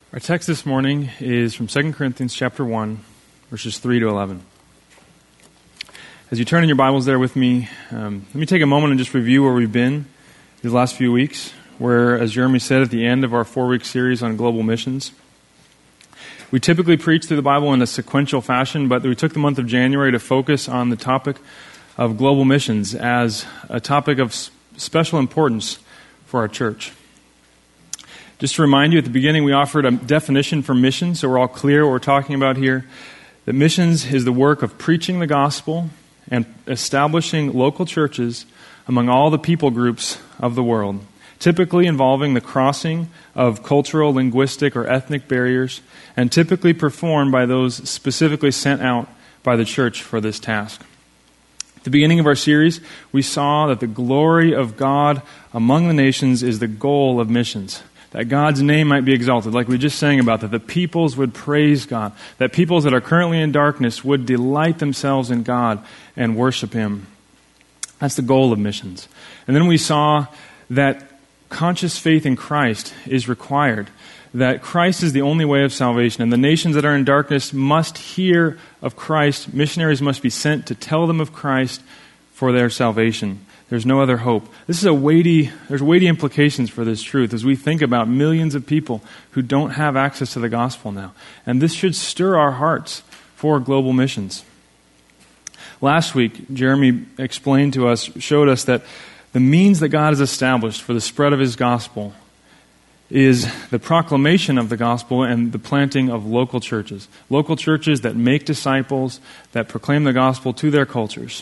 Our text this morning is from 2 Corinthians chapter 1, verses 3 to 11. As you turn in your Bibles there with me, let me take a moment and just review where we've been these last few weeks, where, as Jeremy said at the end of our 4-week series on global missions, we typically preach through the Bible in a sequential fashion, but we took the month of January to focus on the topic of global missions as a topic of special importance for our church. Just to remind you, at the beginning we offered a definition for missions, so we're all clear what we're talking about here. That missions is the work of preaching the gospel and establishing local churches among all the people groups of the world, typically involving the crossing of cultural, linguistic, or ethnic barriers, and typically performed by those specifically sent out by the church for this task. At the beginning of our series, we saw that the glory of God among the nations is the goal of missions. That God's name might be exalted, like we just sang about, that the peoples would praise God, that peoples that are currently in darkness would delight themselves in God and worship Him. That's the goal of missions. And then we saw that conscious faith in Christ is required, that Christ is the only way of salvation, and the nations that are in darkness must hear of Christ. Missionaries must be sent to tell them of Christ for their salvation. There's no other hope. There's weighty implications for this truth as we think about millions of people who don't have access to the gospel now. And this should stir our hearts for global missions. Last week, Jeremy showed us that the means that God has established for the spread of His gospel is the proclamation of the gospel and the planting of local churches that make disciples, that proclaim the gospel to their cultures.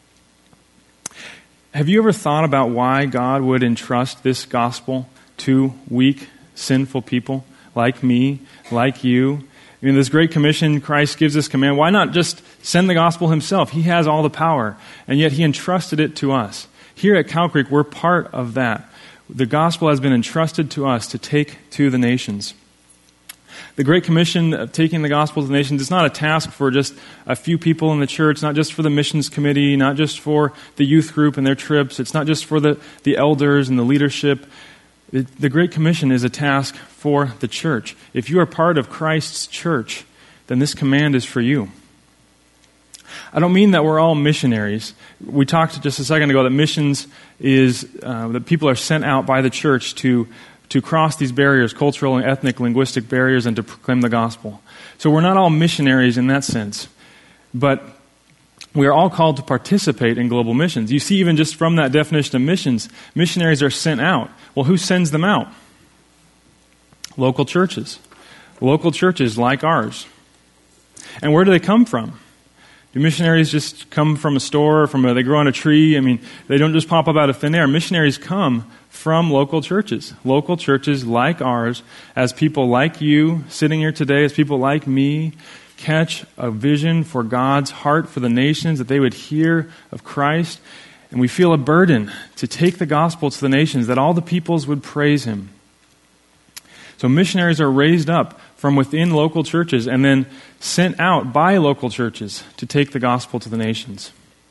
Have you ever thought about why God would entrust this gospel to weak, sinful people like me, like you? In this Great Commission, Christ gives this command. Why not just send the gospel Himself? He has all the power, and yet He entrusted it to us. Here at Cow Creek, we're part of that. The gospel has been entrusted to us to take to the nations. The Great Commission of taking the gospel to the nations is not a task for just a few people in the church, not just for the missions committee, not just for the youth group and their trips. It's not just for the elders and the leadership. The Great Commission is a task for the church. If you are part of Christ's church, then this command is for you. I don't mean that we're all missionaries. We talked just a second ago that missions is that people are sent out by the church to cross these barriers, cultural and ethnic, linguistic barriers, and to proclaim the gospel. So we're not all missionaries in that sense, but we are all called to participate in global missions. You see, even just from that definition of missions, missionaries are sent out. Well, who sends them out? Local churches. Local churches like ours. And where do they come from? Do missionaries just come from a store, they grow on a tree? I mean, they don't just pop up out of thin air. Missionaries come from local churches like ours, as people like you sitting here today, as people like me catch a vision for God's heart for the nations, that they would hear of Christ, and we feel a burden to take the gospel to the nations, that all the peoples would praise Him. So missionaries are raised up from within local churches and then sent out by local churches to take the gospel to the nations.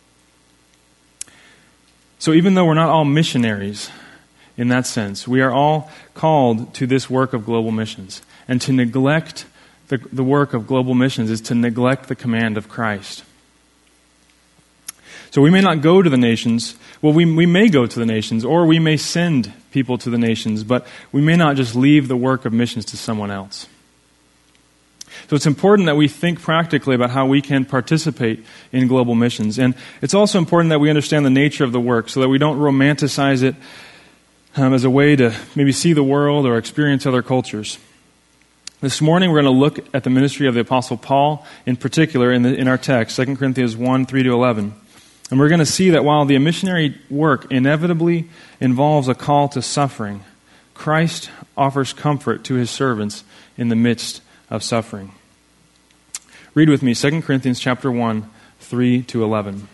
So even though we're not all missionaries in that sense, we are all called to this work of global missions. And to neglect the work of global missions is to neglect the command of Christ. So we may not go to the nations. Well, we may go to the nations, or we may send people to the nations, but we may not just leave the work of missions to someone else. So it's important that we think practically about how we can participate in global missions. And it's also important that we understand the nature of the work so that we don't romanticize it as a way to maybe see the world or experience other cultures. This morning we're going to look at the ministry of the Apostle Paul in particular in our text, 2 Corinthians 1, 3 to 11. And we're going to see that while the missionary work inevitably involves a call to suffering, Christ offers comfort to His servants in the midst of suffering. Read with me 2 Corinthians chapter 1, 3 to 11.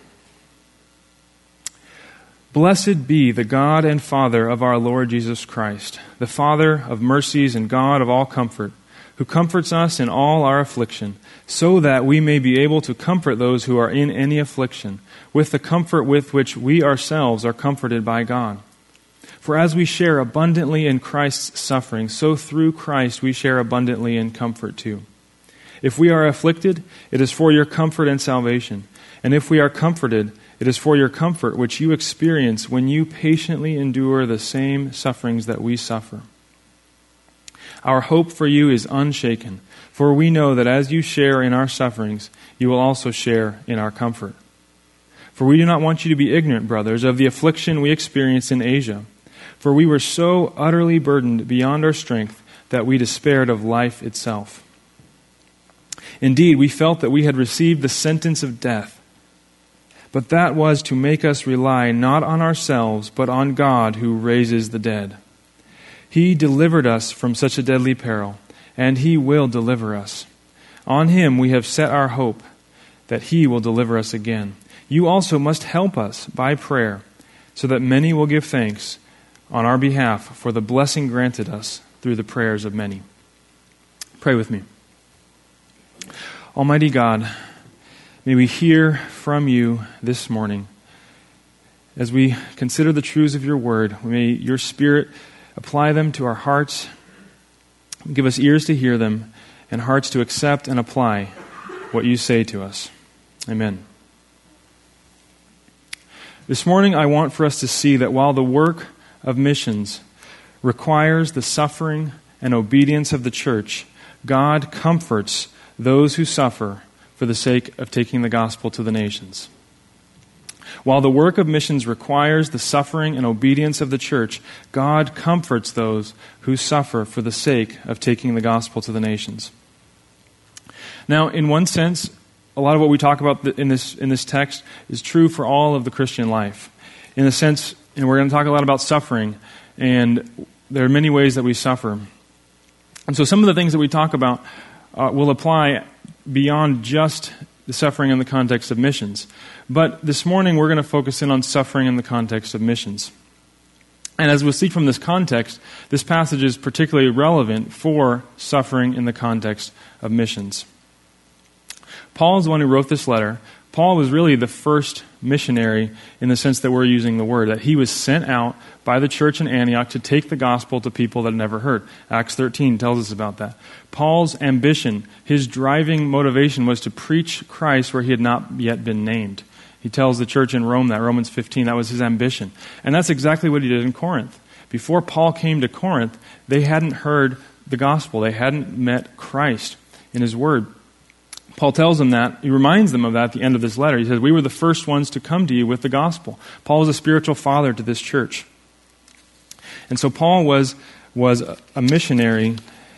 Blessed be the God and Father of our Lord Jesus Christ, the Father of mercies and God of all comfort, who comforts us in all our affliction, so that we may be able to comfort those who are in any affliction, with the comfort with which we ourselves are comforted by God. For as we share abundantly in Christ's suffering, so through Christ we share abundantly in comfort too. If we are afflicted, it is for your comfort and salvation. And if we are comforted, it is for your comfort which you experience when you patiently endure the same sufferings that we suffer. Our hope for you is unshaken, for we know that as you share in our sufferings, you will also share in our comfort. For we do not want you to be ignorant, brothers, of the affliction we experienced in Asia. For we were so utterly burdened beyond our strength that we despaired of life itself. Indeed, we felt that we had received the sentence of death, but that was to make us rely not on ourselves, but on God who raises the dead. He delivered us from such a deadly peril, and He will deliver us. On Him we have set our hope, that He will deliver us again. You also must help us by prayer, so that many will give thanks on our behalf for the blessing granted us through the prayers of many. Pray with me. Almighty God, may we hear from You this morning. As we consider the truths of Your word, may Your Spirit apply them to our hearts, give us ears to hear them, and hearts to accept and apply what You say to us. Amen. This morning I want for us to see that while the work of missions requires the suffering and obedience of the church, God comforts those who suffer for the sake of taking the gospel to the nations. While the work of missions requires the suffering and obedience of the church, God comforts those who suffer for the sake of taking the gospel to the nations. Now, in one sense, a lot of what we talk about in this text is true for all of the Christian life. In the sense, and we're going to talk a lot about suffering, and there are many ways that we suffer. And so some of the things that we talk about will apply beyond just the suffering in the context of missions. But this morning we're going to focus in on suffering in the context of missions. And as we'll see from this context, this passage is particularly relevant for suffering in the context of missions. Paul is the one who wrote this letter. Paul was really the first missionary in the sense that we're using the word, that he was sent out by the church in Antioch to take the gospel to people that had never heard. Acts 13 tells us about that. Paul's ambition, his driving motivation was to preach Christ where He had not yet been named. He tells the church in Rome that, Romans 15, that was his ambition. And that's exactly what he did in Corinth. Before Paul came to Corinth, they hadn't heard the gospel. They hadn't met Christ in His word. Paul tells them that, he reminds them of that at the end of this letter. He says, we were the first ones to come to you with the gospel. Paul was a spiritual father to this church. And so Paul was a missionary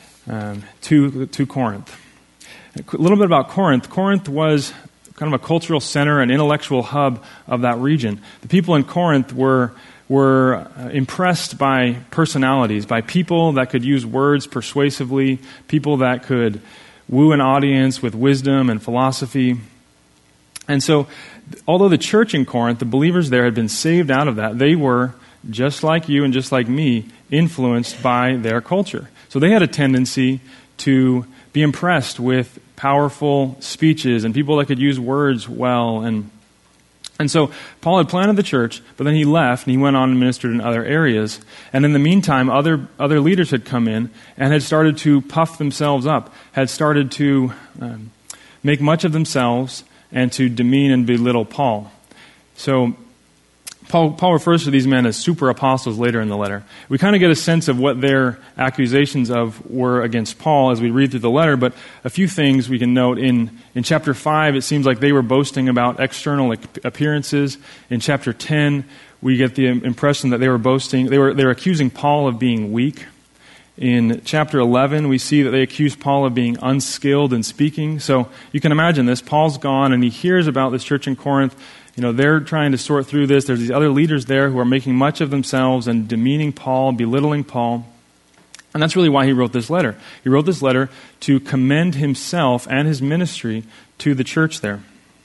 to Corinth. A little bit about Corinth. Corinth was kind of a cultural center, an intellectual hub of that region. The people in Corinth were impressed by personalities, by people that could use words persuasively, people that could woo an audience with wisdom and philosophy. And so, although the church in Corinth, the believers there had been saved out of that, they were, just like you and just like me, influenced by their culture. So they had a tendency to be impressed with powerful speeches and people that could use words well. And so Paul had planted the church, but then he left and he went on and ministered in other areas. And in the meantime, other leaders had come in and had started to puff themselves up, had started to make much of themselves and to demean and belittle Paul. So Paul refers to these men as super apostles later in the letter. We kind of get a sense of what their accusations were against Paul as we read through the letter, but a few things we can note. In chapter 5, it seems like they were boasting about external appearances. In chapter 10, we get the impression that they were boasting, they were accusing Paul of being weak. In chapter 11, we see that they accuse Paul of being unskilled in speaking. So you can imagine this. Paul's gone and he hears about this church in Corinth. You know, they're trying to sort through this. There's these other leaders there who are making much of themselves and demeaning Paul, belittling Paul. And that's really why he wrote this letter. He wrote this letter to commend himself and his ministry to the church there.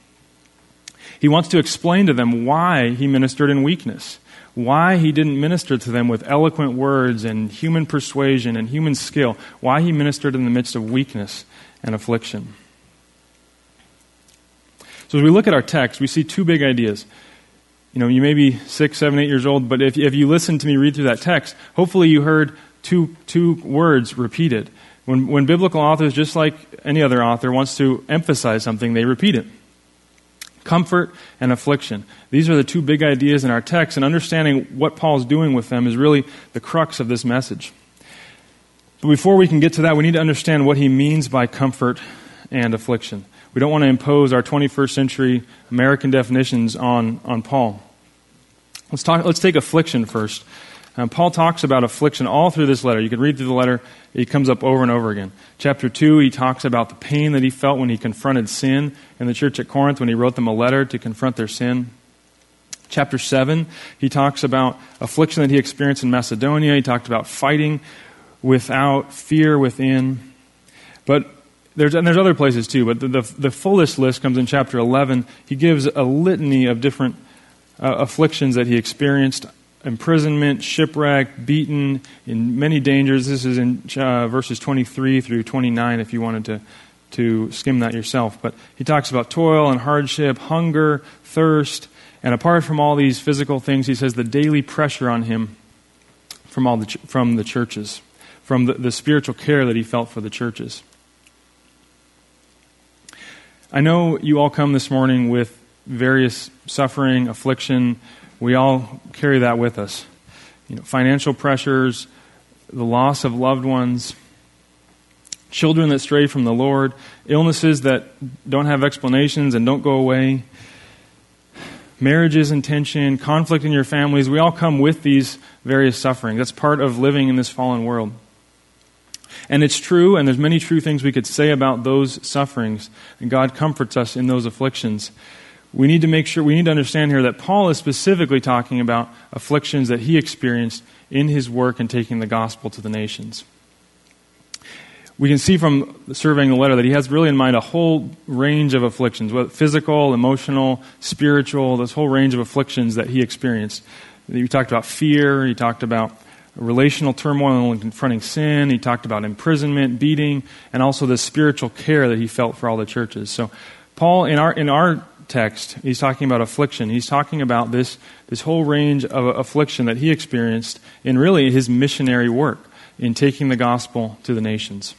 He wants to explain to them why he ministered in weakness, why he didn't minister to them with eloquent words and human persuasion and human skill, why he ministered in the midst of weakness and affliction. So as we look at our text, we see two big ideas. You may be 6, 7, 8 years old, but if you listen to me read through that text, hopefully you heard two words repeated. When biblical authors, just like any other author, wants to emphasize something, they repeat it. Comfort and affliction. These are the two big ideas in our text, and understanding what Paul's doing with them is really the crux of this message. But before we can get to that, we need to understand what he means by comfort and affliction. We don't want to impose our 21st century American definitions on Paul. Let's take affliction first. Paul talks about affliction all through this letter. You can read through the letter. It comes up over and over again. Chapter 2, he talks about the pain that he felt when he confronted sin in the church at Corinth, when he wrote them a letter to confront their sin. Chapter 7, he talks about affliction that he experienced in Macedonia. He talked about fighting without fear within. But there's other places too, but the fullest list comes in chapter 11. He gives a litany of different afflictions that he experienced: imprisonment, shipwreck, beaten, in many dangers. This is in verses 23 through 29 if you wanted to skim that yourself. But he talks about toil and hardship, hunger, thirst, and apart from all these physical things, he says the daily pressure on him from the churches, from the spiritual care that he felt for the churches. I know you all come this morning with various suffering, affliction. We all carry that with us. Financial pressures, the loss of loved ones, children that stray from the Lord, illnesses that don't have explanations and don't go away, marriages in tension, conflict in your families. We all come with these various sufferings. That's part of living in this fallen world. And it's true, and there's many true things we could say about those sufferings, and God comforts us in those afflictions. We need to understand here that Paul is specifically talking about afflictions that he experienced in his work in taking the gospel to the nations. We can see from surveying the letter that he has really in mind a whole range of afflictions, whether physical, emotional, spiritual, this whole range of afflictions that he experienced. He talked about fear, he talked about relational turmoil and confronting sin, he talked about imprisonment, beating, and also the spiritual care that he felt for all the churches. So Paul, in our text, he's talking about affliction. He's talking about this whole range of affliction that he experienced in really his missionary work in taking the gospel to the nations.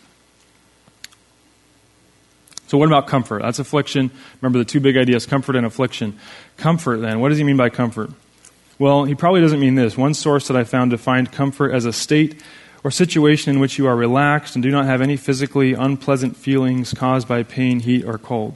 So what about comfort? That's affliction. Remember the two big ideas, comfort and affliction. Comfort then, what does he mean by comfort? Well, he probably doesn't mean this. One source that I found defined comfort as a state or situation in which you are relaxed and do not have any physically unpleasant feelings caused by pain, heat, or cold.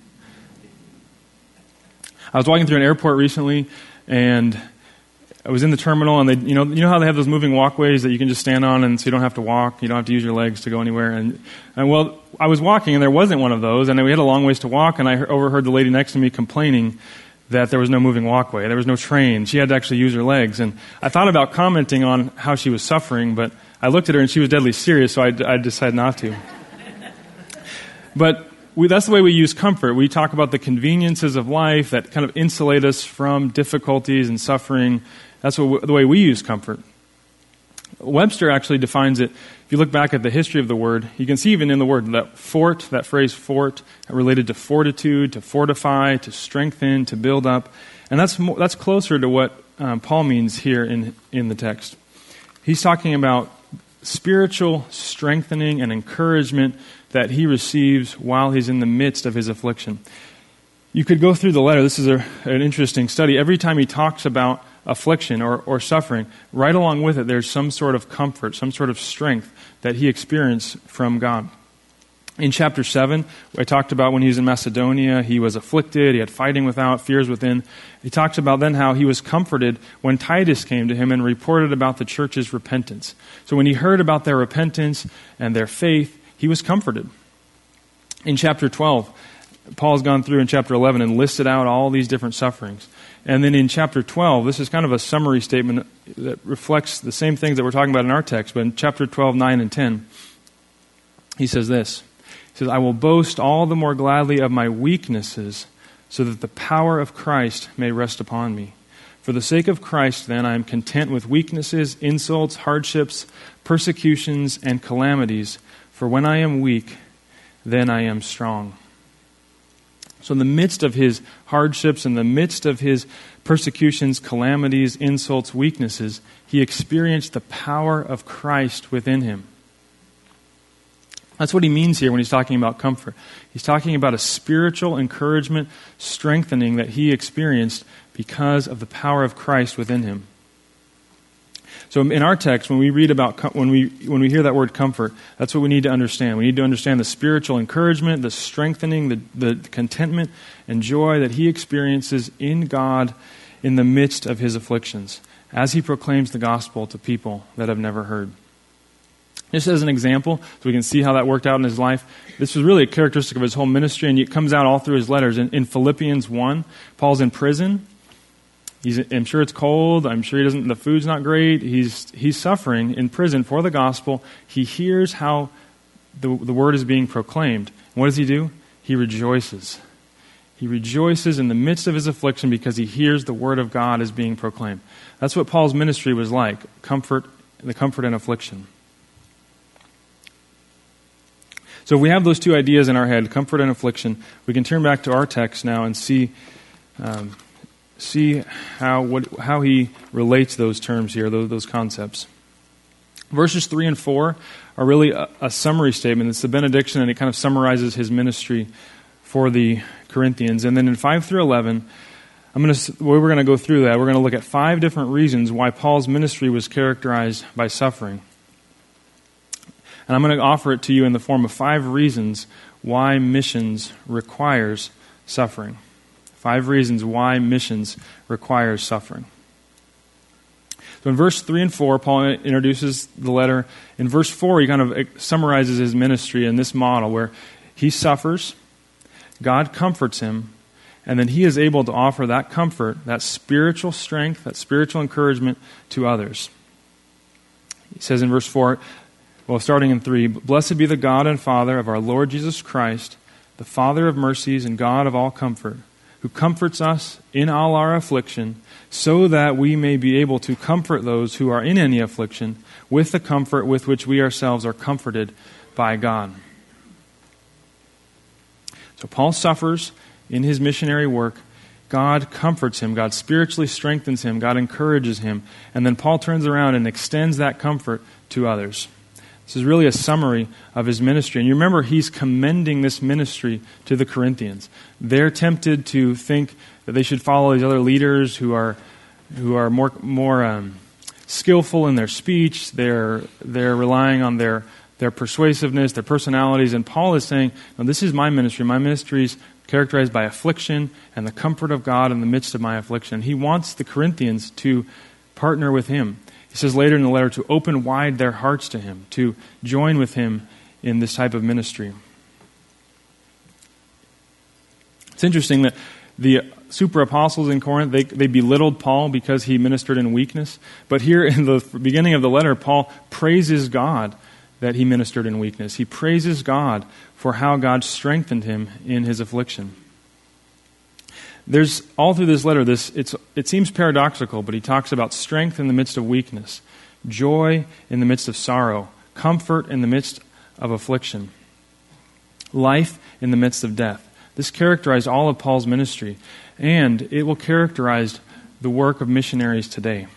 I was walking through an airport recently, and I was in the terminal, and you know how they have those moving walkways that you can just stand on, and so you don't have to walk, you don't have to use your legs to go anywhere. And well, I was walking, and there wasn't one of those, and we had a long ways to walk, and I overheard the lady next to me complaining that there was no moving walkway, there was no train. She had to actually use her legs, and I thought about commenting on how she was suffering, but I looked at her, and she was deadly serious, so I decided not to. But that's the way we use comfort. We talk about the conveniences of life that kind of insulate us from difficulties and suffering. That's the way we use comfort. Webster actually defines it. If you look back at the history of the word, you can see even in the word that phrase fort, related to fortitude, to fortify, to strengthen, to build up. And that's closer to what Paul means here in the text. He's talking about spiritual strengthening and encouragement that he receives while he's in the midst of his affliction. You could go through the letter. This is an interesting study. Every time he talks about affliction or suffering, right along with it, there's some sort of comfort, some sort of strength that he experienced from God. In chapter 7, I talked about when he was in Macedonia, he was afflicted, he had fighting without, fears within. He talks about then how he was comforted when Titus came to him and reported about the church's repentance. So when he heard about their repentance and their faith, he was comforted. In chapter 12, Paul's gone through in chapter 11 and listed out all these different sufferings. And then in chapter 12, this is kind of a summary statement that reflects the same things that we're talking about in our text, but in chapter 12, 9 and 10, he says this. He says, I will boast all the more gladly of my weaknesses so that the power of Christ may rest upon me. For the sake of Christ, then, I am content with weaknesses, insults, hardships, persecutions, and calamities. For when I am weak, then I am strong. So in the midst of his hardships, in the midst of his persecutions, calamities, insults, weaknesses, he experienced the power of Christ within him. That's what he means here when he's talking about comfort. He's talking about a spiritual encouragement, strengthening that he experienced because of the power of Christ within him. So in our text, when we read about, when we hear that word comfort, that's what we need to understand. We need to understand the spiritual encouragement, the strengthening, the contentment and joy that he experiences in God in the midst of his afflictions, as he proclaims the gospel to people that have never heard. Just as an example, so we can see how that worked out in his life, this was really a characteristic of his whole ministry, and it comes out all through his letters. In Philippians 1, Paul's in prison. I'm sure it's cold. I'm sure the food's not great. He's suffering in prison for the gospel. He hears how the word is being proclaimed. And what does he do? He rejoices. He rejoices in the midst of his affliction because he hears the word of God is being proclaimed. That's what Paul's ministry was like, the comfort in affliction. So if we have those two ideas in our head, comfort and affliction, we can turn back to our text now and see how he relates those terms here, those concepts. Verses 3 and 4 are really a summary statement. It's the benediction, and it kind of summarizes his ministry for the Corinthians. And then in 5 through 11, we're going to go through that. We're going to look at 5 different reasons why Paul's ministry was characterized by suffering. And I'm going to offer it to you in the form of 5 reasons why missions requires suffering. 5 reasons why missions requires suffering. So in verse 3 and 4, Paul introduces the letter. In verse 4, he kind of summarizes his ministry in this model where he suffers, God comforts him, and then he is able to offer that comfort, that spiritual strength, that spiritual encouragement to others. He says in verse 4, starting in 3, "Blessed be the God and Father of our Lord Jesus Christ, the Father of mercies and God of all comfort, who comforts us in all our affliction, so that we may be able to comfort those who are in any affliction with the comfort with which we ourselves are comforted by God." So Paul suffers in his missionary work. God comforts him. God spiritually strengthens him. God encourages him. And then Paul turns around and extends that comfort to others. This is really a summary of his ministry. And you remember, he's commending this ministry to the Corinthians. They're tempted to think that they should follow these other leaders who are more skillful in their speech. They're relying on their persuasiveness, their personalities. And Paul is saying, no, this is my ministry. My ministry is characterized by affliction and the comfort of God in the midst of my affliction. He wants the Corinthians to partner with him. He says later in the letter to open wide their hearts to him, to join with him in this type of ministry. It's interesting that the super apostles in Corinth, they belittled Paul because he ministered in weakness. But here in the beginning of the letter, Paul praises God that he ministered in weakness. He praises God for how God strengthened him in his affliction. There's all through this letter, it seems paradoxical, but he talks about strength in the midst of weakness, joy in the midst of sorrow, comfort in the midst of affliction, life in the midst of death. This characterized all of Paul's ministry, and it will characterize the work of missionaries today.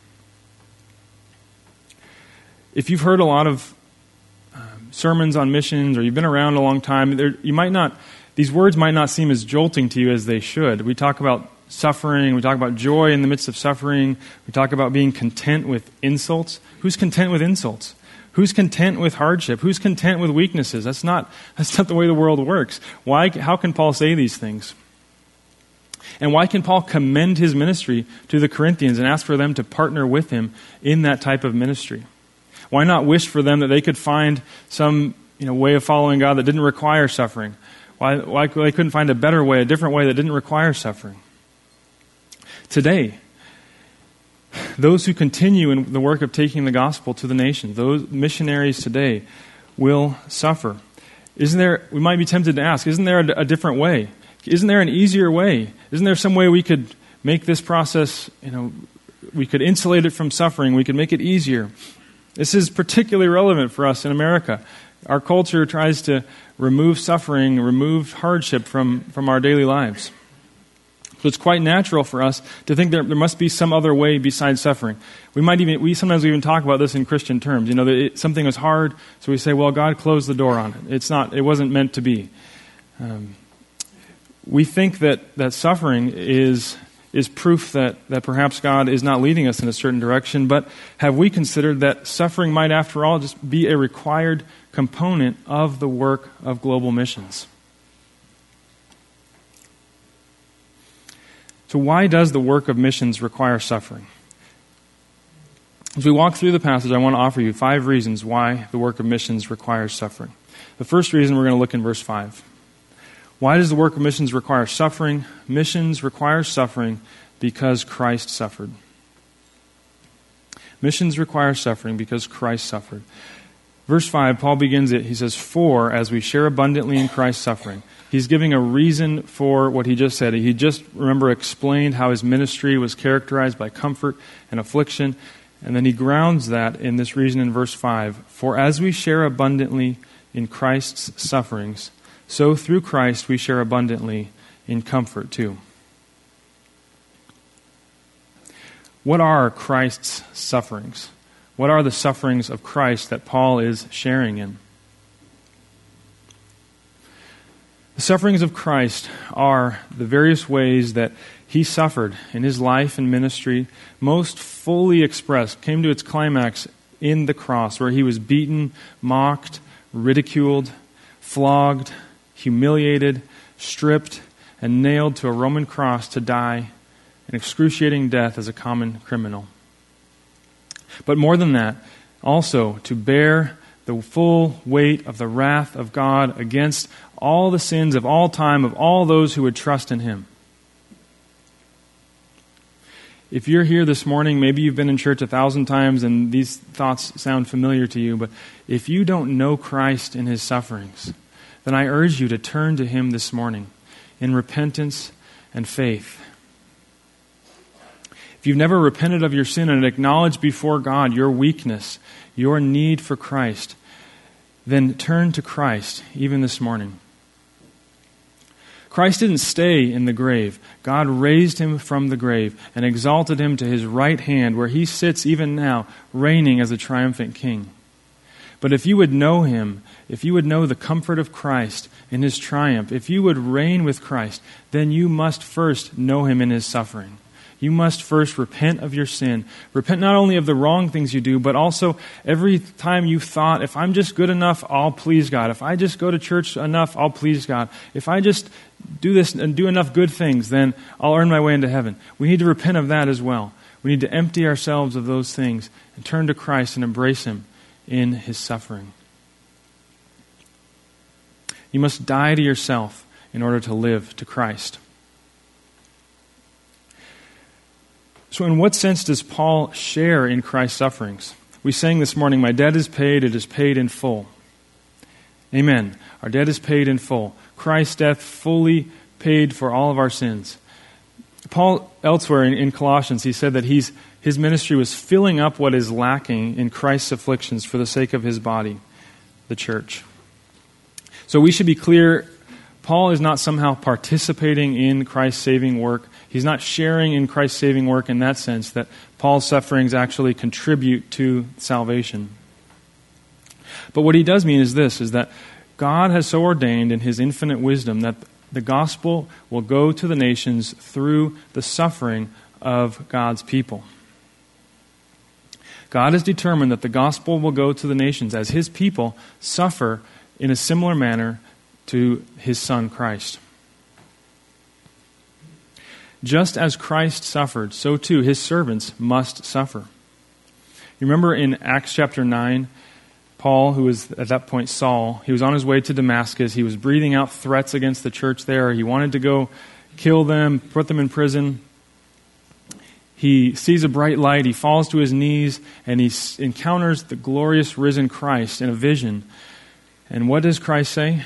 If you've heard a lot of sermons on missions, or you've been around a long time, these words might not seem as jolting to you as they should. We talk about suffering. We talk about joy in the midst of suffering. We talk about being content with insults. Who's content with insults? Who's content with hardship? Who's content with weaknesses? That's not the way the world works. How can Paul say these things? And why can Paul commend his ministry to the Corinthians and ask for them to partner with him in that type of ministry? Why not wish for them that they could find some way of following God that didn't require suffering? Why they couldn't find a better way, a different way that didn't require suffering? Today, those who continue in the work of taking the gospel to the nations, those missionaries today, will suffer. We might be tempted to ask, isn't there a different way? Isn't there an easier way? Isn't there some way we could make this process, we could insulate it from suffering, we could make it easier? This is particularly relevant for us in America. Our culture tries to remove suffering, remove hardship from our daily lives. So it's quite natural for us to think there must be some other way besides suffering. We sometimes even talk about this in Christian terms. That something was hard, so we say, well, God closed the door on it. It wasn't meant to be. We think that suffering is proof that perhaps God is not leading us in a certain direction, but have we considered that suffering might, after all, just be a required component of the work of global missions? So why does the work of missions require suffering? As we walk through the passage, I want to offer you 5 reasons why the work of missions requires suffering. The first reason we're going to look in verse 5. Why does the work of missions require suffering? Missions require suffering because Christ suffered. Missions require suffering because Christ suffered. Verse 5, Paul begins it. He says, "For as we share abundantly in Christ's suffering." He's giving a reason for what he just said. He just, remember, explained how his ministry was characterized by comfort and affliction. And then he grounds that in this reason in verse 5. "For as we share abundantly in Christ's sufferings, so through Christ we share abundantly in comfort too." What are Christ's sufferings? What are the sufferings of Christ that Paul is sharing in? The sufferings of Christ are the various ways that he suffered in his life and ministry, most fully expressed, came to its climax in the cross, where he was beaten, mocked, ridiculed, flogged, humiliated, stripped, and nailed to a Roman cross to die an excruciating death as a common criminal. But more than that, also to bear the full weight of the wrath of God against all the sins of all time, of all those who would trust in him. If you're here this morning, maybe you've been in church 1,000 times and these thoughts sound familiar to you, but if you don't know Christ in his sufferings, then I urge you to turn to him this morning in repentance and faith. If you've never repented of your sin and acknowledged before God your weakness, your need for Christ, then turn to Christ even this morning. Christ didn't stay in the grave. God raised him from the grave and exalted him to his right hand, where he sits even now, reigning as a triumphant king. But if you would know him, if you would know the comfort of Christ in his triumph, if you would reign with Christ, then you must first know him in his suffering. You must first repent of your sin. Repent not only of the wrong things you do, but also every time you've thought, if I'm just good enough, I'll please God. If I just go to church enough, I'll please God. If I just do this and do enough good things, then I'll earn my way into heaven. We need to repent of that as well. We need to empty ourselves of those things and turn to Christ and embrace him in his suffering. You must die to yourself in order to live to Christ. So in what sense does Paul share in Christ's sufferings? We sang this morning, "My debt is paid, it is paid in full." Amen. Our debt is paid in full. Christ's death fully paid for all of our sins. Paul, elsewhere in Colossians, he said that his ministry was filling up what is lacking in Christ's afflictions for the sake of his body, the church. So we should be clear, Paul is not somehow participating in Christ's saving work. He's not sharing in Christ's saving work in that sense, that Paul's sufferings actually contribute to salvation. But what he does mean is this, is that God has so ordained in his infinite wisdom that the gospel will go to the nations through the suffering of God's people. God has determined that the gospel will go to the nations as his people suffer in a similar manner to his Son Christ. Just as Christ suffered, so too his servants must suffer. You remember in Acts chapter 9, Paul, who was at that point Saul, he was on his way to Damascus. He was breathing out threats against the church there. He wanted to go kill them, put them in prison. He sees a bright light. He falls to his knees, and he encounters the glorious risen Christ in a vision. And what does Christ say?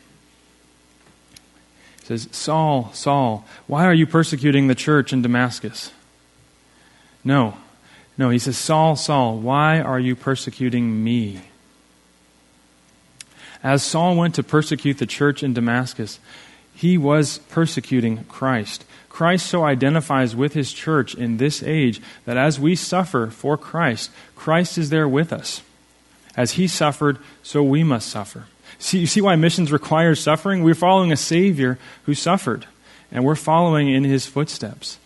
He says, "Saul, Saul, why are you persecuting the church in Damascus?" No, he says, "Saul, Saul, why are you persecuting me?" As Saul went to persecute the church in Damascus, he was persecuting Christ. Christ so identifies with his church in this age that as we suffer for Christ, Christ is there with us. As he suffered, so we must suffer. You see why missions requires suffering? We're following a Savior who suffered, and we're following in his footsteps.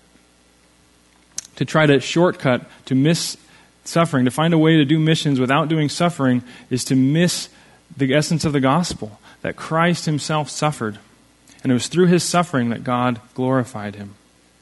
To try to shortcut, to miss suffering, to find a way to do missions without doing suffering is to miss the essence of the gospel, that Christ himself suffered. And it was through his suffering that God glorified him.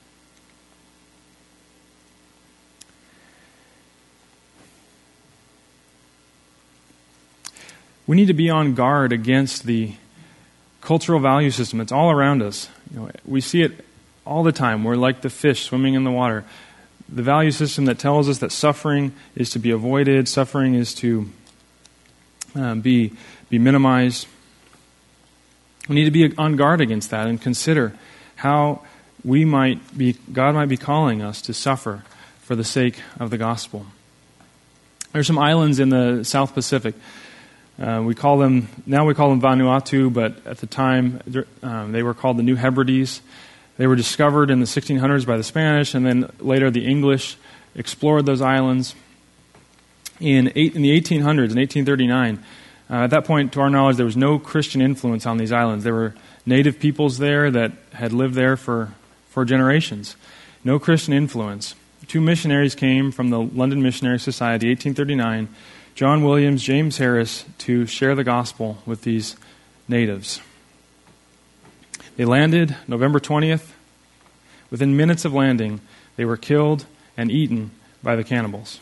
We need to be on guard against the cultural value system. It's all around us. We see it all the time. We're like the fish swimming in the water. The value system that tells us that suffering is to be avoided, suffering is to be minimized. We need to be on guard against that and consider how God might be calling us to suffer for the sake of the gospel. There's some islands in the South Pacific. Now we call them Vanuatu, but at the time they were called the New Hebrides. They were discovered in the 1600s by the Spanish, and then later the English explored those islands. In the 1800s, in 1839, at that point, to our knowledge, there was no Christian influence on these islands. There were native peoples there that had lived there for generations. No Christian influence. Two missionaries came from the London Missionary Society, 1839, John Williams, James Harris, to share the gospel with these natives. They landed November 20th. Within minutes of landing, they were killed and eaten by the cannibals.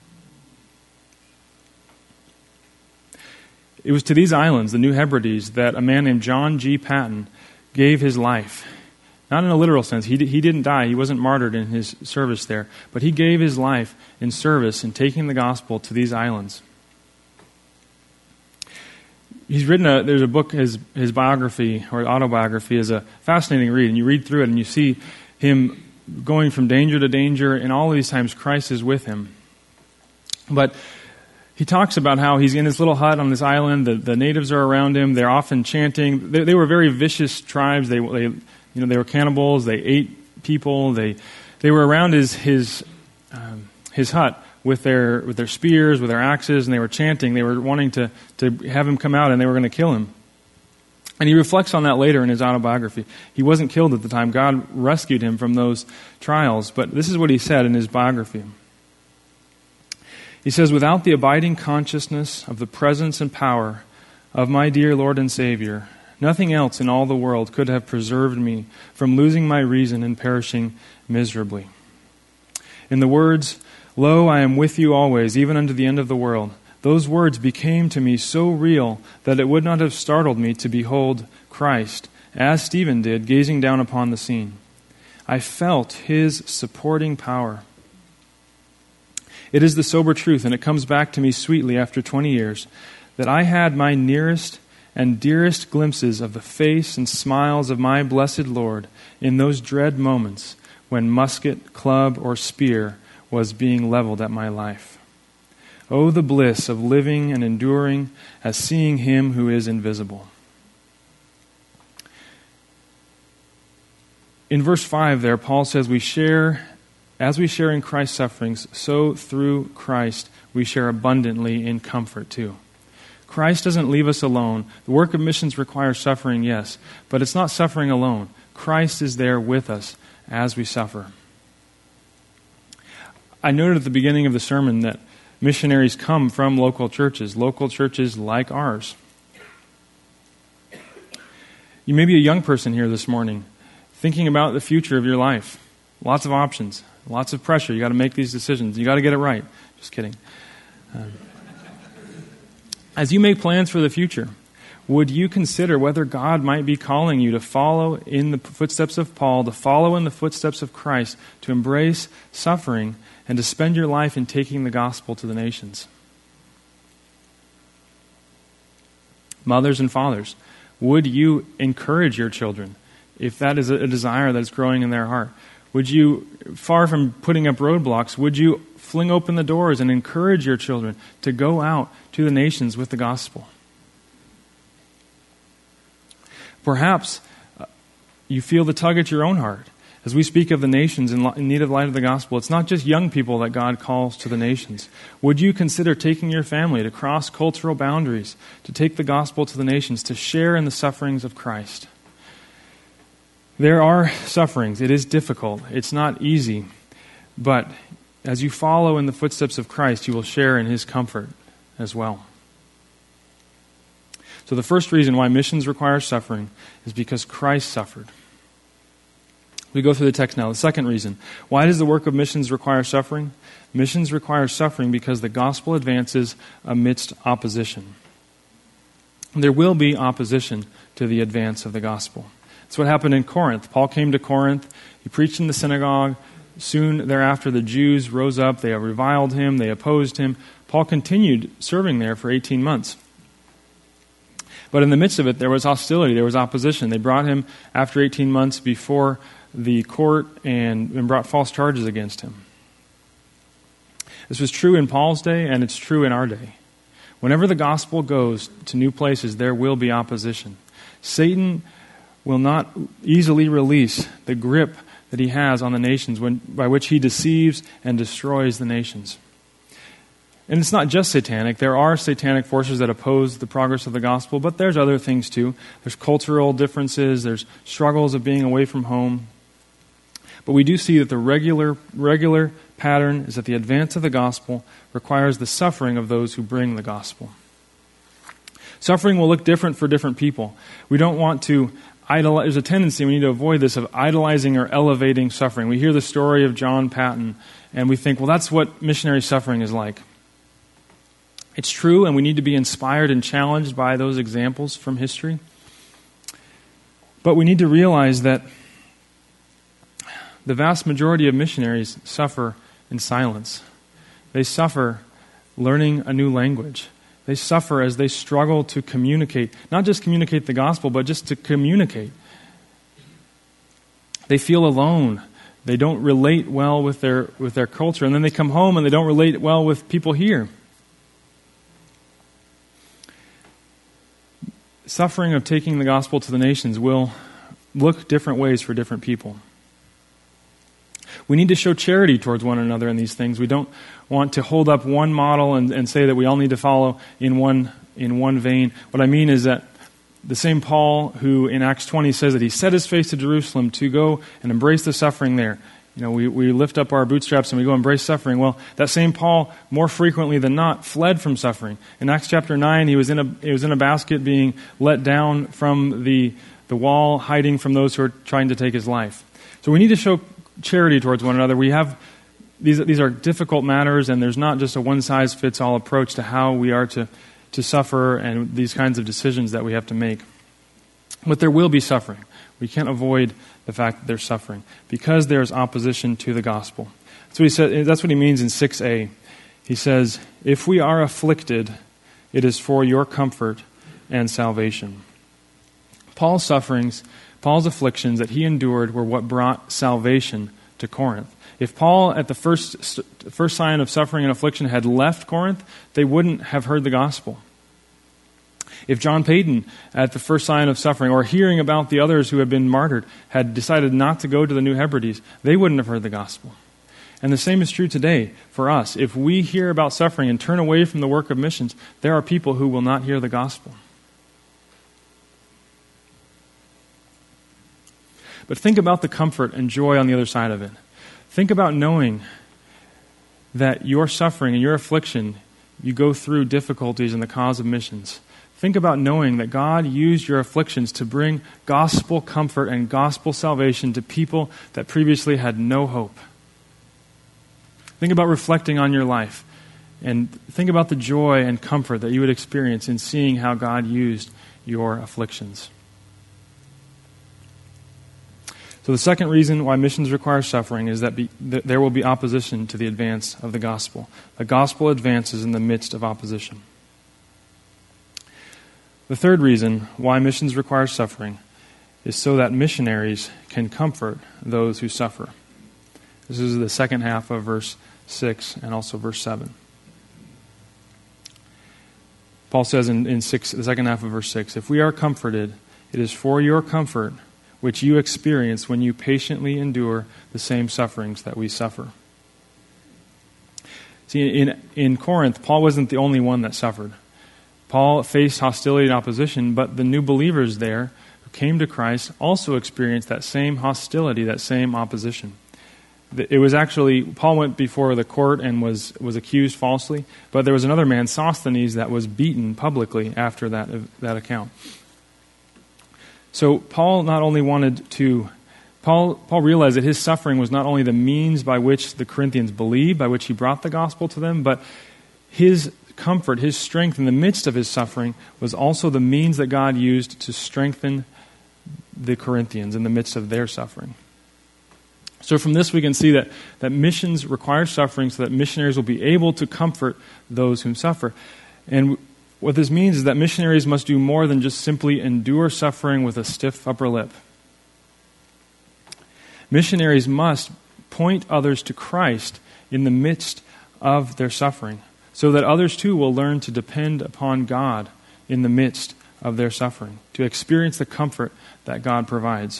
It was to these islands, the New Hebrides, that a man named John G. Paton gave his life. Not in a literal sense. He didn't die. He wasn't martyred in his service there. But he gave his life in service in taking the gospel to these islands. He's written there's a book, his biography or autobiography is a fascinating read. And you read through it and you see him going from danger to danger, and all of these times Christ is with him. But he talks about how he's in his little hut on this island. The natives are around him. They're often chanting. They were very vicious tribes. They were cannibals. They ate people. They were around his hut with their spears, with their axes, and they were chanting. They were wanting to have him come out, and they were going to kill him. And he reflects on that later in his autobiography. He wasn't killed at the time. God rescued him from those trials. But this is what he said in his biography. He says, "Without the abiding consciousness of the presence and power of my dear Lord and Savior, nothing else in all the world could have preserved me from losing my reason and perishing miserably. In the words, 'Lo, I am with you always, even unto the end of the world,' those words became to me so real that it would not have startled me to behold Christ, as Stephen did, gazing down upon the scene. I felt his supporting power. It is the sober truth, and it comes back to me sweetly after 20 years, that I had my nearest and dearest glimpses of the face and smiles of my blessed Lord in those dread moments when musket, club, or spear was being leveled at my life. Oh, the bliss of living and enduring as seeing him who is invisible." In verse 5 there, Paul says as we share in Christ's sufferings, so through Christ we share abundantly in comfort too. Christ doesn't leave us alone. The work of missions requires suffering, yes, but it's not suffering alone. Christ is there with us as we suffer. I noted at the beginning of the sermon that missionaries come from local churches like ours. You may be a young person here this morning, thinking about the future of your life. Lots of options, lots of pressure. You got to make these decisions. You got to get it right. Just kidding. As you make plans for the future, would you consider whether God might be calling you to follow in the footsteps of Paul, to follow in the footsteps of Christ, to embrace suffering, and to spend your life in taking the gospel to the nations? Mothers and fathers, would you encourage your children if that is a desire that's growing in their heart? Would you, far from putting up roadblocks, would you fling open the doors and encourage your children to go out to the nations with the gospel? Perhaps you feel the tug at your own heart. As we speak of the nations in need of light of the gospel, it's not just young people that God calls to the nations. Would you consider taking your family to cross cultural boundaries, to take the gospel to the nations, to share in the sufferings of Christ? There are sufferings. It is difficult. It's not easy. But as you follow in the footsteps of Christ, you will share in His comfort as well. So the first reason why missions require suffering is because Christ suffered. We go through the text now. The second reason. Why does the work of missions require suffering? Missions require suffering because the gospel advances amidst opposition. There will be opposition to the advance of the gospel. That's what happened in Corinth. Paul came to Corinth. He preached in the synagogue. Soon thereafter, the Jews rose up. They reviled him. They opposed him. Paul continued serving there for 18 months. But in the midst of it, there was hostility. There was opposition. They brought him after 18 months before the court and brought false charges against him. This was true in Paul's day, and it's true in our day. Whenever the gospel goes to new places, there will be opposition. Satan will not easily release the grip that he has on the nations by which he deceives and destroys the nations. And it's not just satanic. There are satanic forces that oppose the progress of the gospel, but there's other things too. There's cultural differences. There's struggles of being away from home. But we do see that the regular pattern is that the advance of the gospel requires the suffering of those who bring the gospel. Suffering will look different for different people. We don't want to idolize. There's a tendency, we need to avoid this, of idolizing or elevating suffering. We hear the story of John Patton, and we think, well, that's what missionary suffering is like. It's true, and we need to be inspired and challenged by those examples from history. But we need to realize that the vast majority of missionaries suffer in silence. They suffer learning a new language. They suffer as they struggle to communicate, not just communicate the gospel, but just to communicate. They feel alone. They don't relate well with their culture. And then they come home and they don't relate well with people here. Suffering of taking the gospel to the nations will look different ways for different people. We need to show charity towards one another in these things. We don't want to hold up one model and say that we all need to follow in one vein. What I mean is that the same Paul who in Acts 20 says that he set his face to Jerusalem to go and embrace the suffering there. You know, we lift up our bootstraps and we go embrace suffering. Well, that same Paul, more frequently than not, fled from suffering. In Acts chapter 9, he was in a basket being let down from the wall, hiding from those who are trying to take his life. So we need to show charity towards one another. We have these are difficult matters, and there's not just a one-size-fits-all approach to how we are to suffer and these kinds of decisions that we have to make. But there will be suffering. We can't avoid the fact that there's suffering because there's opposition to the gospel. So he said. That's what he means in 6a. He says, "If we are afflicted, it is for your comfort and salvation." Paul's sufferings, Paul's afflictions that he endured were what brought salvation to Corinth. If Paul, at the first sign of suffering and affliction, had left Corinth, they wouldn't have heard the gospel. If John Payton, at the first sign of suffering, or hearing about the others who had been martyred, had decided not to go to the New Hebrides, they wouldn't have heard the gospel. And the same is true today for us. If we hear about suffering and turn away from the work of missions, there are people who will not hear the gospel. But think about the comfort and joy on the other side of it. Think about knowing that your suffering and your affliction, you go through difficulties in the cause of missions. Think about knowing that God used your afflictions to bring gospel comfort and gospel salvation to people that previously had no hope. Think about reflecting on your life and think about the joy and comfort that you would experience in seeing how God used your afflictions. So the second reason why missions require suffering is that there will be opposition to the advance of the gospel. The gospel advances in the midst of opposition. The third reason why missions require suffering is so that missionaries can comfort those who suffer. This is the second half of verse 6 and also verse 7. Paul says in the second half of verse 6, "If we are comforted It is for your comfort, which you experience when you patiently endure the same sufferings that we suffer. See, in Corinth, Paul wasn't the only one that suffered. Paul faced hostility and opposition, but the new believers there who came to Christ also experienced that same hostility, that same opposition. It was actually, Paul went before the court and was accused falsely, but there was another man, Sosthenes, that was beaten publicly after that account. So Paul realized that his suffering was not only the means by which the Corinthians believed, by which he brought the gospel to them, but his comfort, his strength in the midst of his suffering was also the means that God used to strengthen the Corinthians in the midst of their suffering. So from this we can see that missions require suffering so that missionaries will be able to comfort those who suffer. And what this means is that missionaries must do more than just simply endure suffering with a stiff upper lip. Missionaries must point others to Christ in the midst of their suffering, so that others too will learn to depend upon God in the midst of their suffering, to experience the comfort that God provides.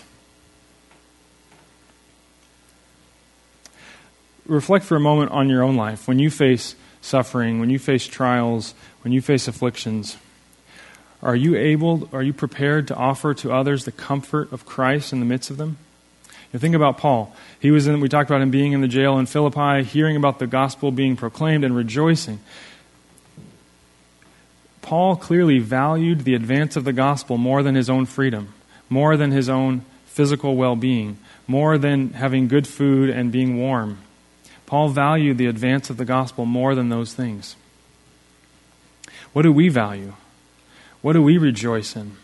Reflect for a moment on your own life. When you face suffering, when you face trials, when you face afflictions, are you prepared to offer to others the comfort of Christ in the midst of them? You think about Paul. We talked about him being in the jail in Philippi, hearing about the gospel being proclaimed and rejoicing. Paul clearly valued the advance of the gospel more than his own freedom, more than his own physical well-being, more than having good food and being warm. Paul valued the advance of the gospel more than those things. What do we value? What do we rejoice in?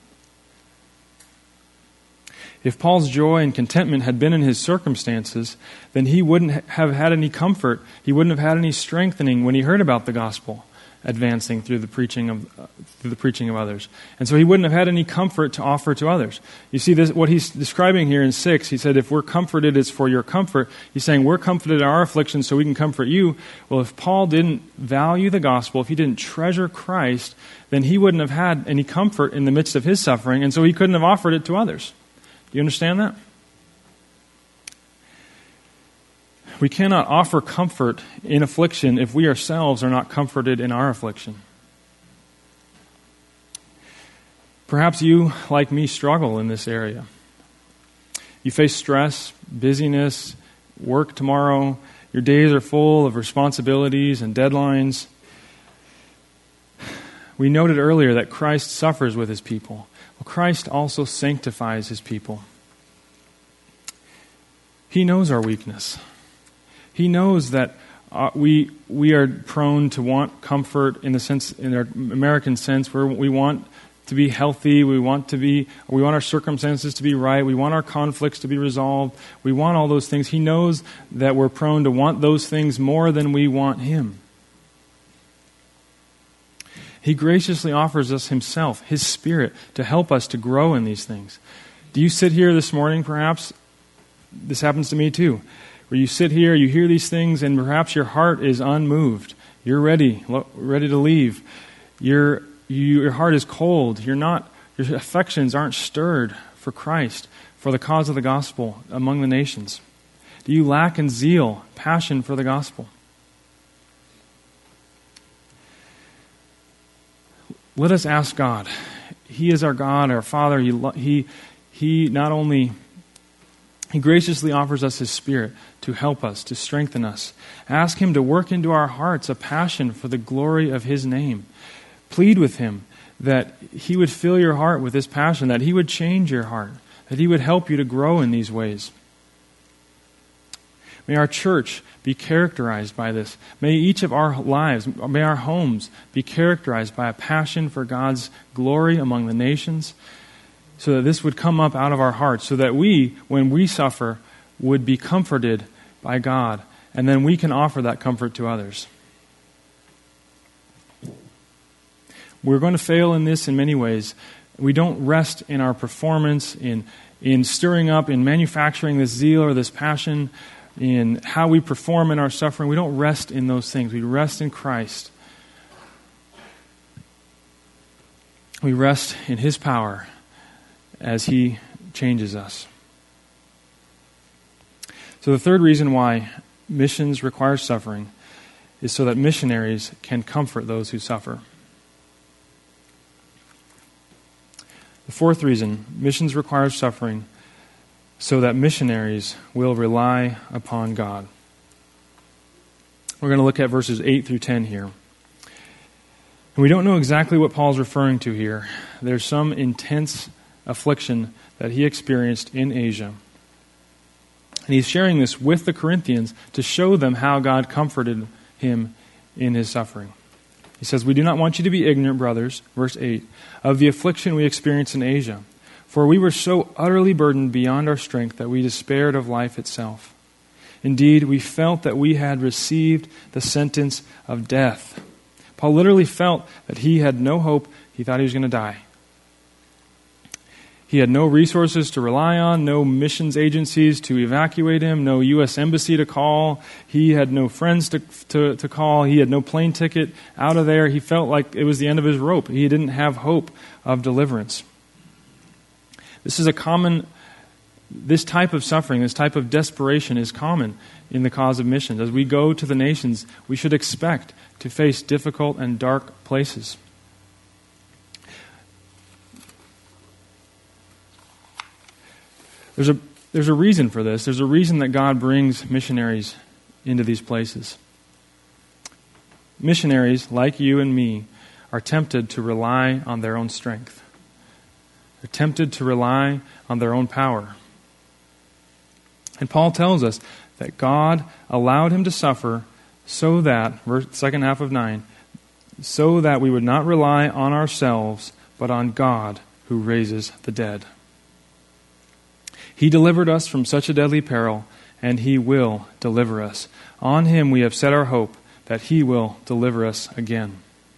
If Paul's joy and contentment had been in his circumstances, then he wouldn't have had any comfort. He wouldn't have had any strengthening when he heard about the gospel advancing through the preaching of others. And so he wouldn't have had any comfort to offer to others. You see this, what he's describing here in 6, he said, if we're comforted, it's for your comfort. He's saying we're comforted in our affliction so we can comfort you. Well, if Paul didn't value the gospel, if he didn't treasure Christ, then he wouldn't have had any comfort in the midst of his suffering, and so he couldn't have offered it to others. Do you understand that? We cannot offer comfort in affliction if we ourselves are not comforted in our affliction. Perhaps you, like me, struggle in this area. You face stress, busyness, work tomorrow. Your days are full of responsibilities and deadlines. We noted earlier that Christ suffers with his people. Well, Christ also sanctifies his people. He knows our weakness. He knows that we are prone to want comfort in our American sense, where we want to be healthy, we want our circumstances to be right, we want our conflicts to be resolved, we want all those things. He knows that we're prone to want those things more than we want him. He graciously offers us himself, his Spirit, to help us to grow in these things. Do you sit here this morning, perhaps? This happens to me too. Where you sit here, you hear these things, and perhaps your heart is unmoved. You're ready to leave. Your heart is cold. Your affections aren't stirred for Christ, for the cause of the gospel among the nations. Do you lack in zeal, passion for the gospel? Let us ask God. He is our God, our Father. He graciously offers us his Spirit to help us, to strengthen us. Ask him to work into our hearts a passion for the glory of his name. Plead with him that he would fill your heart with this passion, that he would change your heart, that he would help you to grow in these ways. May our church be characterized by this. May each of our lives, may our homes be characterized by a passion for God's glory among the nations, so that this would come up out of our hearts, so that we, when we suffer, would be comforted by God, and then we can offer that comfort to others. We're going to fail in this in many ways. We don't rest in our performance, in stirring up, in manufacturing this zeal or this passion, in how we perform in our suffering. We don't rest in those things. We rest in Christ. We rest in his power as He changes us. So the third reason why missions require suffering is so that missionaries can comfort those who suffer. The fourth reason, missions require suffering so that missionaries will rely upon God. We're going to look at verses 8 through 10 here. And we don't know exactly what Paul's referring to here. There's some intense affliction that he experienced in Asia. And he's sharing this with the Corinthians to show them how God comforted him in his suffering. He says, "We do not want you to be ignorant, brothers," verse 8, "of the affliction we experienced in Asia. For we were so utterly burdened beyond our strength that we despaired of life itself. Indeed, we felt that we had received the sentence of death." Paul literally felt that he had no hope. He thought he was going to die. He had no resources to rely on, no missions agencies to evacuate him, no U.S. embassy to call. He had no friends to call. He had no plane ticket out of there. He felt like it was the end of his rope. He didn't have hope of deliverance. This type of suffering, this type of desperation is common in the cause of missions. As we go to the nations, we should expect to face difficult and dark places. There's a reason for this. There's a reason that God brings missionaries into these places. Missionaries, like you and me, are tempted to rely on their own strength. They're tempted to rely on their own power. And Paul tells us that God allowed him to suffer so that, second half of 9, so that we would not rely on ourselves, but on God who raises the dead. He delivered us from such a deadly peril, and He will deliver us. On Him we have set our hope that He will deliver us again.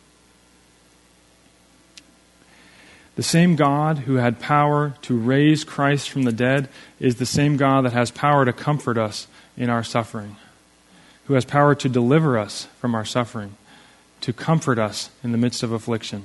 The same God who had power to raise Christ from the dead is the same God that has power to comfort us in our suffering, who has power to deliver us from our suffering, to comfort us in the midst of affliction.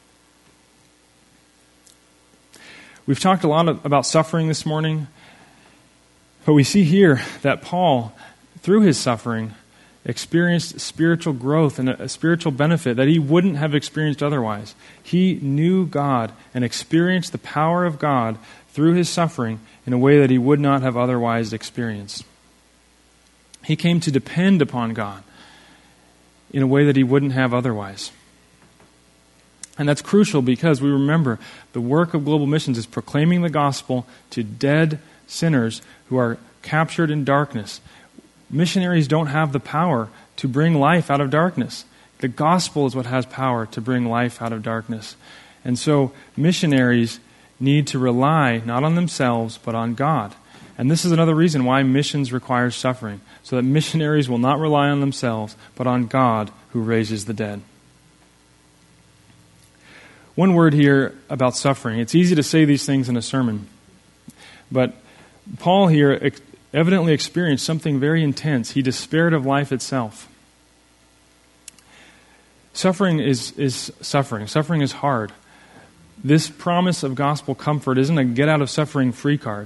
We've talked a lot about suffering this morning, but we see here that Paul, through his suffering, experienced spiritual growth and a spiritual benefit that he wouldn't have experienced otherwise. He knew God and experienced the power of God through his suffering in a way that he would not have otherwise experienced. He came to depend upon God in a way that he wouldn't have otherwise. And that's crucial because we remember the work of global missions is proclaiming the gospel to dead sinners who are captured in darkness. Missionaries don't have the power to bring life out of darkness. The gospel is what has power to bring life out of darkness. And so missionaries need to rely not on themselves but on God. And this is another reason why missions requires suffering, so that missionaries will not rely on themselves but on God who raises the dead. One word here about suffering. It's easy to say these things in a sermon, but Paul here evidently experienced something very intense. He despaired of life itself. Suffering is suffering. Suffering is hard. This promise of gospel comfort isn't a get-out-of-suffering free card.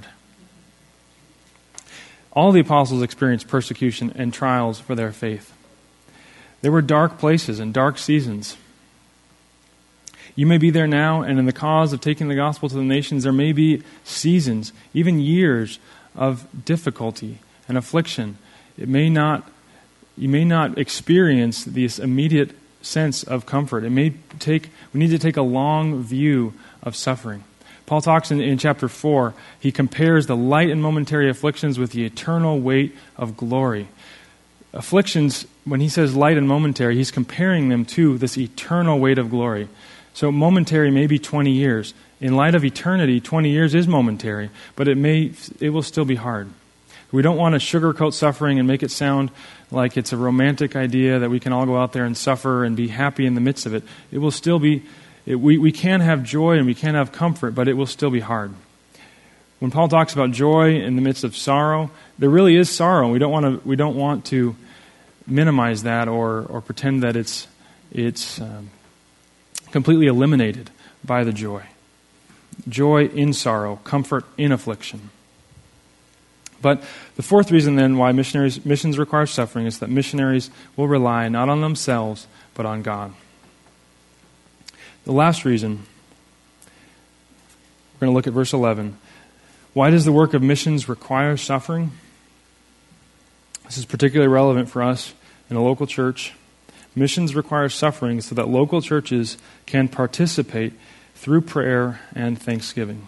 All the apostles experienced persecution and trials for their faith. There were dark places and dark seasons. You may be there now, and in the cause of taking the gospel to the nations, there may be seasons, even years of difficulty and affliction. You may not experience this immediate sense of comfort. We need to take a long view of suffering. Paul talks in chapter 4, he compares the light and momentary afflictions with the eternal weight of glory. Afflictions, when he says light and momentary, he's comparing them to this eternal weight of glory. So momentary may be 20 years. In light of eternity, 20 years is momentary, but it will still be hard. We don't want to sugarcoat suffering and make it sound like it's a romantic idea that we can all go out there and suffer and be happy in the midst of it. It will still be, we can have joy and we can have comfort, but it will still be hard. When Paul talks about joy in the midst of sorrow, there really is sorrow. We don't want to minimize that or pretend that it's completely eliminated by the joy. joy in sorrow, comfort in affliction. But the fourth reason then why missions require suffering is that missionaries will rely not on themselves, but on God. The last reason, we're going to look at verse 11. Why does the work of missions require suffering? This is particularly relevant for us in a local church. Missions require suffering so that local churches can participate through prayer and thanksgiving.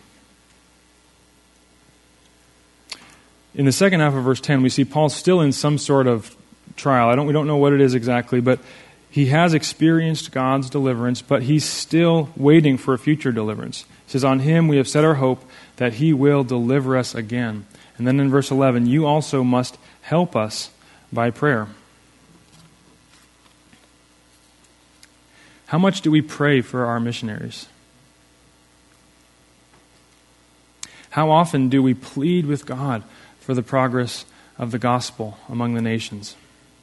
In the second half of verse 10, we see Paul still in some sort of trial. We don't know what it is exactly, but he has experienced God's deliverance, but he's still waiting for a future deliverance. He says, on him we have set our hope that he will deliver us again. And then in verse 11, you also must help us by prayer. How much do we pray for our missionaries? How often do we plead with God for the progress of the gospel among the nations?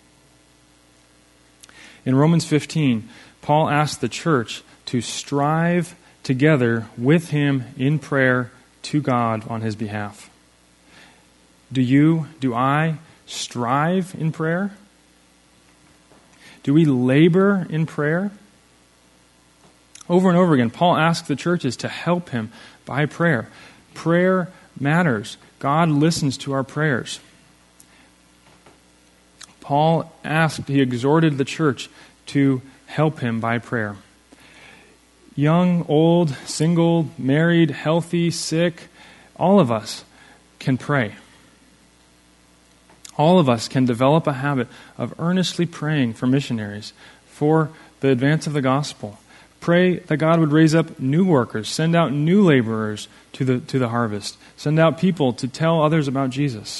In Romans 15, Paul asked the church to strive together with him in prayer to God on his behalf. Do I strive in prayer? Do we labor in prayer? Over and over again, Paul asked the churches to help him by prayer. Prayer matters. God listens to our prayers. Paul he exhorted the church to help him by prayer. Young, old, single, married, healthy, sick, all of us can pray. All of us can develop a habit of earnestly praying for missionaries, for the advance of the gospel. Pray that God would raise up new workers, send out new laborers to the harvest, send out people to tell others about Jesus.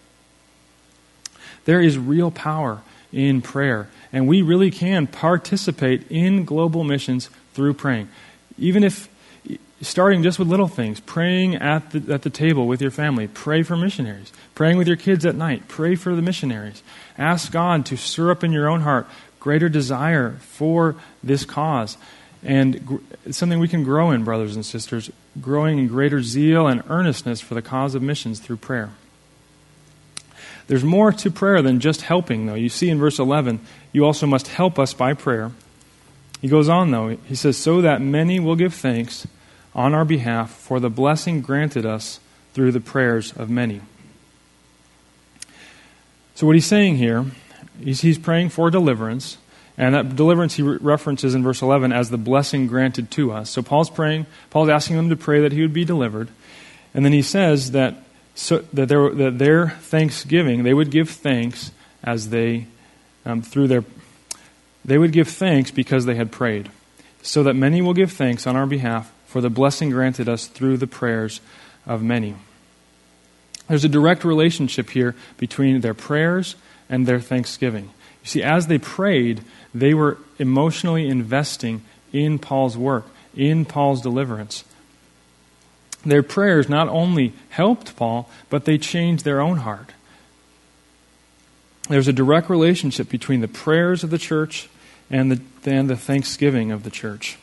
There is real power in prayer, and we really can participate in global missions through praying. Even if, starting just with little things, praying at the table with your family, pray for missionaries. Praying with your kids at night, pray for the missionaries. Ask God to stir up in your own heart greater desire for this cause. And it's something we can grow in, brothers and sisters, growing in greater zeal and earnestness for the cause of missions through prayer. There's more to prayer than just helping, though. You see in verse 11, you also must help us by prayer. He goes on, though. He says, so that many will give thanks on our behalf for the blessing granted us through the prayers of many. So what he's saying here, he's praying for deliverance. And that deliverance he references in verse 11 as the blessing granted to us. So Paul's asking them to pray that he would be delivered. And then he says that their thanksgiving, they would give thanks as they would give thanks because they had prayed. So that many will give thanks on our behalf for the blessing granted us through the prayers of many. There's a direct relationship here between their prayers and their thanksgiving. You see, as they prayed, they were emotionally investing in Paul's work, in Paul's deliverance. Their prayers not only helped Paul, but they changed their own heart. There's a direct relationship between the prayers of the church and the thanksgiving of the church.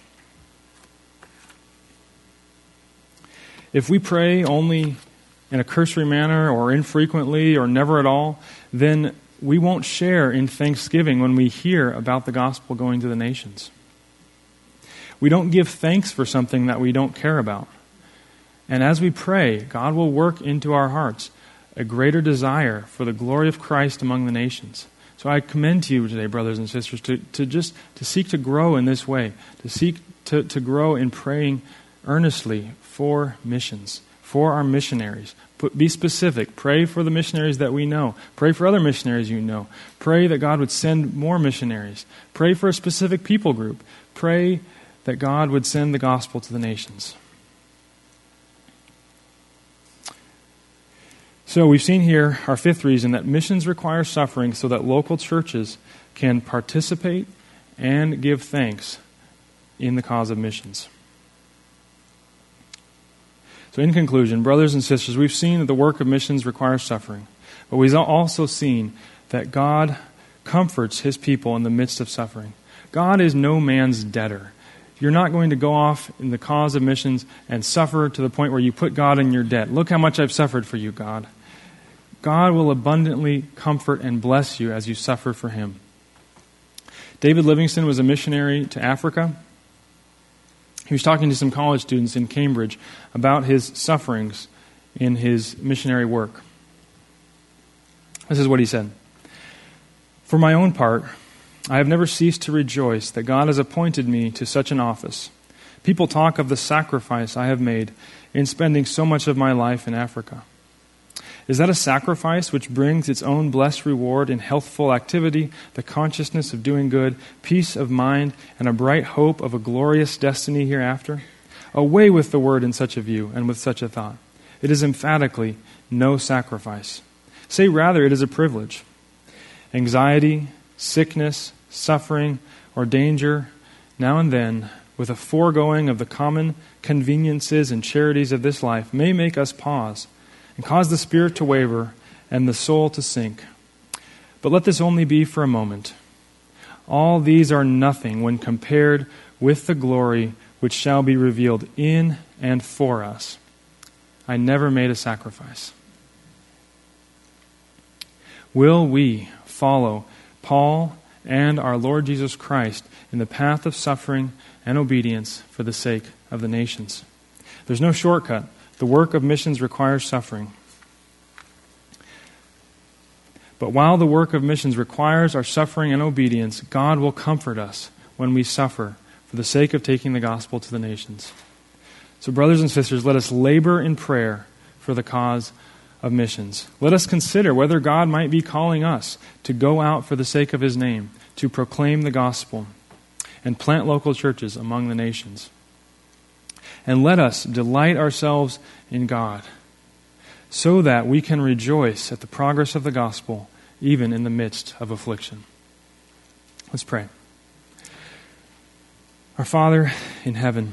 If we pray only in a cursory manner or infrequently or never at all, then we won't share in thanksgiving when we hear about the gospel going to the nations. We don't give thanks for something that we don't care about. And as we pray, God will work into our hearts a greater desire for the glory of Christ among the nations. So I commend to you today, brothers and sisters, to seek to grow in this way, to seek to grow in praying earnestly for missions, for our missionaries. Be specific. Pray for the missionaries that we know. Pray for other missionaries you know. Pray that God would send more missionaries. Pray for a specific people group. Pray that God would send the gospel to the nations. So we've seen here our fifth reason, that missions require suffering so that local churches can participate and give thanks in the cause of missions. So in conclusion, brothers and sisters, we've seen that the work of missions requires suffering, but we've also seen that God comforts His people in the midst of suffering. God is no man's debtor. You're not going to go off in the cause of missions and suffer to the point where you put God in your debt. Look how much I've suffered for you, God. God will abundantly comfort and bless you as you suffer for Him. David Livingstone was a missionary to Africa. He was talking to some college students in Cambridge about his sufferings in his missionary work. This is what he said. For my own part, I have never ceased to rejoice that God has appointed me to such an office. People talk of the sacrifice I have made in spending so much of my life in Africa. Is that a sacrifice which brings its own blessed reward in healthful activity, the consciousness of doing good, peace of mind, and a bright hope of a glorious destiny hereafter? Away with the word in such a view and with such a thought. It is emphatically no sacrifice. Say rather it is a privilege. Anxiety, sickness, suffering, or danger, now and then, with a foregoing of the common conveniences and charities of this life, may make us pause and cause the spirit to waver and the soul to sink. But let this only be for a moment. All these are nothing when compared with the glory which shall be revealed in and for us. I never made a sacrifice. Will we follow Paul and our Lord Jesus Christ in the path of suffering and obedience for the sake of the nations? There's no shortcut. The work of missions requires suffering. But while the work of missions requires our suffering and obedience, God will comfort us when we suffer for the sake of taking the gospel to the nations. So, brothers and sisters, let us labor in prayer for the cause of missions. Let us consider whether God might be calling us to go out for the sake of His name, to proclaim the gospel, and plant local churches among the nations. And let us delight ourselves in God, so that we can rejoice at the progress of the gospel, even in the midst of affliction. Let's pray. Our Father in heaven,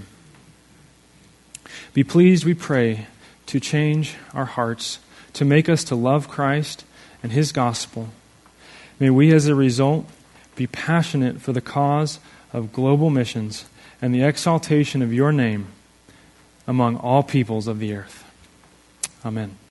be pleased, we pray, to change our hearts, to make us to love Christ and His gospel. May we, as a result, be passionate for the cause of global missions and the exaltation of Your name among all peoples of the earth. Amen.